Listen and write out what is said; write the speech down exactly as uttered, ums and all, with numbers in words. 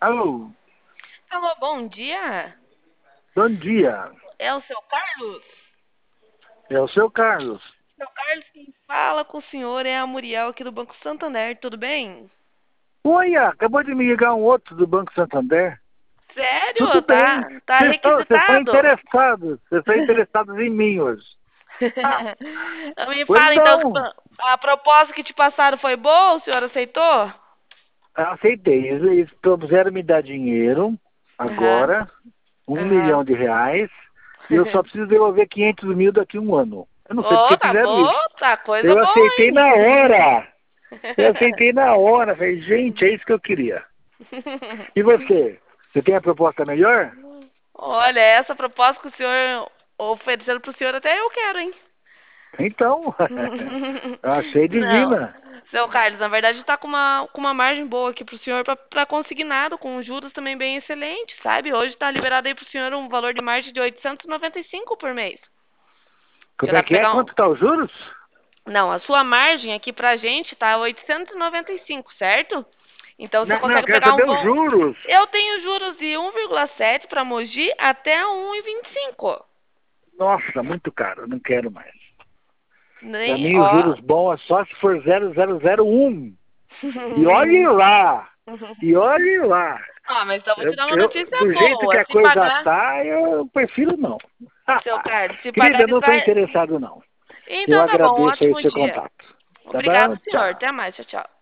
Alô, Alô, bom dia. bom dia. É o seu Carlos? É o seu Carlos. Seu Carlos, quem fala com o senhor é a Muriel aqui do Banco Santander, tudo bem? Oi, acabou de me ligar um outro do Banco Santander. Tudo Sério? bem. Tá, tá Vocês estão, vocês estão requisitado? interessados. Vocês estão interessados em mim hoje. Ah, Me pois fala então, não. a proposta que te passaram foi boa? O senhor aceitou? Aceitei. Eles, eles propuseram me dar dinheiro Aham, agora, um aham. milhão de reais, e eu só preciso devolver quinhentos mil daqui a um ano. Eu não sei Ô, porque tá fizeram isso. bom, tá coisa Eu boa, aceitei hein? na hora. Eu aceitei na hora. Falei, gente, é isso que eu queria. E você? Você tem a proposta melhor? Olha, essa proposta que o senhor oferecendo pro senhor até eu quero, hein? Então, eu achei Não, divina. seu Carlos, na verdade está com uma, com uma margem boa aqui pro senhor para consignado, com juros também bem excelentes, sabe? Hoje está liberado aí pro senhor um valor de margem de oitocentos e noventa e cinco por mês. Já Como é dá para que é? pegar um... Quanto está os juros? Não, a sua margem aqui pra gente tá oitocentos e noventa e cinco, certo? Então você Não, não, eu consegue quero pegar um saber os bom... juros. Eu tenho juros de um vírgula sete para Mogi até um vírgula vinte e cinco. Nossa, muito caro, eu não quero mais. Para Nem, mim, os ó. juros bons é só se for zero vírgula zero zero um. E olhe lá, e olhe lá. Ah, mas então eu vou te Eu, dar uma eu, notícia do jeito que boa. a Se coisa pagar, tá, eu prefiro não. seu Carlos, se Querida, pagar eu de não estou trás. interessado não. Eu Então tá bom, um agradeço aí o ótimo seu dia. contato. Tá Obrigado, bom? senhor. Tchau. Até mais. Tchau, tchau.